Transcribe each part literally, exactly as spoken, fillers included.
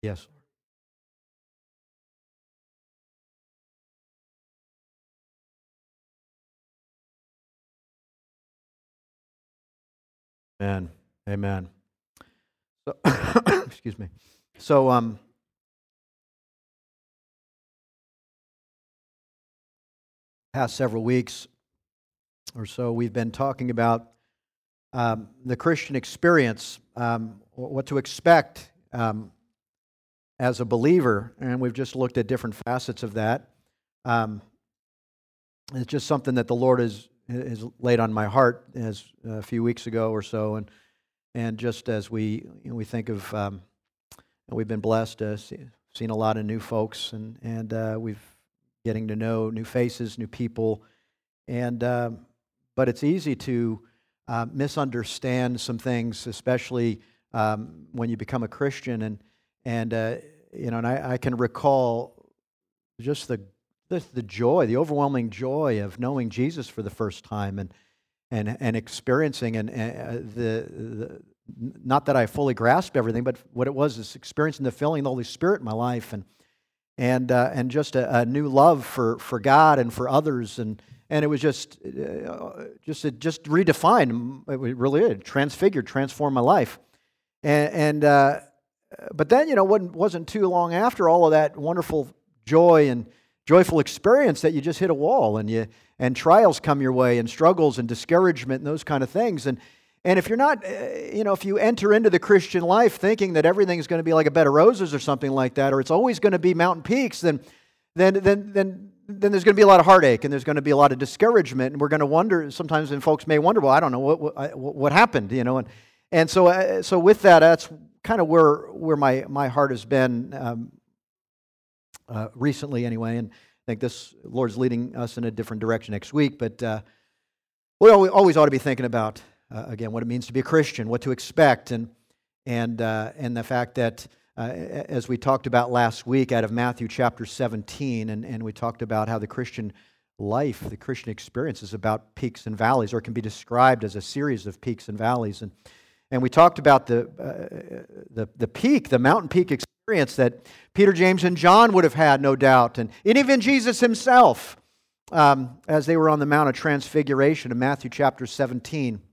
Yes. Amen. Amen. So, excuse me. So, um, past several weeks or so, we've been talking about um, the Christian experience, um, what to expect um, as a believer, and we've just looked at different facets of that. Um, it's just something that the Lord has has laid on my heart as a few weeks ago or so, and and just as we you know, we think of, um, we've been blessed, uh, see, seen a lot of new folks, and and uh, we've getting to know new faces, new people, and um, but it's easy to uh, misunderstand some things, especially um, when you become a Christian, and and uh, you know, and I, I can recall just the, the the joy, the overwhelming joy of knowing Jesus for the first time, and and and experiencing and uh, the, the not that I fully grasped everything, but what it was is experiencing the filling of the Holy Spirit in my life, and and uh, and just a, a new love for, for God and for others, and and it was just uh, just it just redefined. It really did, transfigured, transformed my life, and and uh, but then you know wasn't wasn't too long after all of that wonderful joy and joyful experience that you just hit a wall, and you and trials come your way, and struggles and discouragement and those kind of things, and. And if you're not, you know, if you enter into the Christian life thinking that everything's going to be like a bed of roses or something like that, or it's always going to be mountain peaks, then, then, then, then, then there's going to be a lot of heartache, and there's going to be a lot of discouragement, and we're going to wonder sometimes. And folks may wonder, well, I don't know what what, what happened, you know, and and so uh, so with that, that's kind of where where my my heart has been um, uh, recently, anyway. And I think this Lord's leading us in a different direction next week, but uh, we always ought to be thinking about. Uh, again, what it means to be a Christian, what to expect, and and uh, and the fact that, uh, as we talked about last week out of Matthew chapter seventeen, and, and we talked about how the Christian life, the Christian experience is about peaks and valleys, or can be described as a series of peaks and valleys. And and we talked about the uh, the the peak, the mountain peak experience that Peter, James, and John would have had, no doubt, and, and even Jesus himself, um, as they were on the Mount of Transfiguration in Matthew chapter seventeen.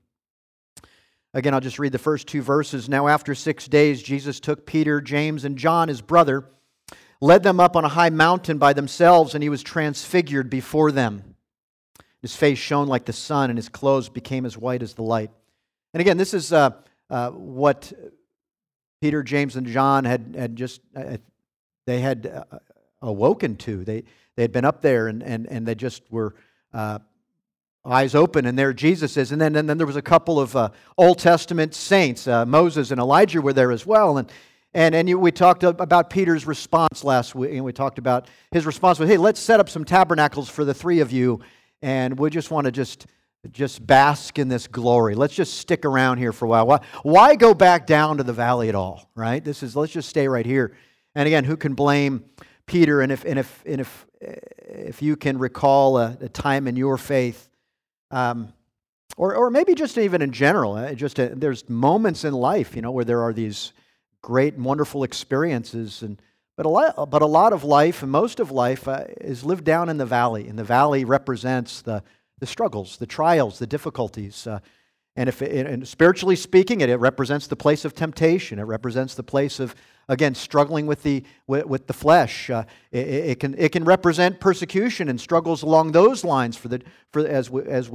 Again, I'll just read the first two verses. Now, after six days, Jesus took Peter, James, and John, his brother, led them up on a high mountain by themselves, and he was transfigured before them. His face shone like the sun, and his clothes became as white as the light. And again, this is uh, uh, what Peter, James, and John had, had just, uh, they had uh, awoken to. They, they had been up there, and, and, and they just were uh, eyes open, and there Jesus is. And then, and then there was a couple of uh, Old Testament saints. Uh, Moses and Elijah were there as well. And and and you, we talked about Peter's response last week, and we talked about his response was, "Hey, let's set up some tabernacles for the three of you, and we just want to just just bask in this glory. Let's just stick around here for a while. Why, why go back down to the valley at all? Right? This is let's just stay right here." And again, who can blame Peter? And if and if and if if you can recall a, a time in your faith. Um, or, or maybe just even in general, uh, just a, there's moments in life, you know, where there are these great and wonderful experiences, and but a lot, but a lot of life and most of life uh, is lived down in the valley, and the valley represents the the struggles, the trials, the difficulties, uh, and if it, and spiritually speaking, it, it represents the place of temptation. It represents the place of again struggling with the with, with the flesh. Uh, it, it can it can represent persecution and struggles along those lines for the for as we, as we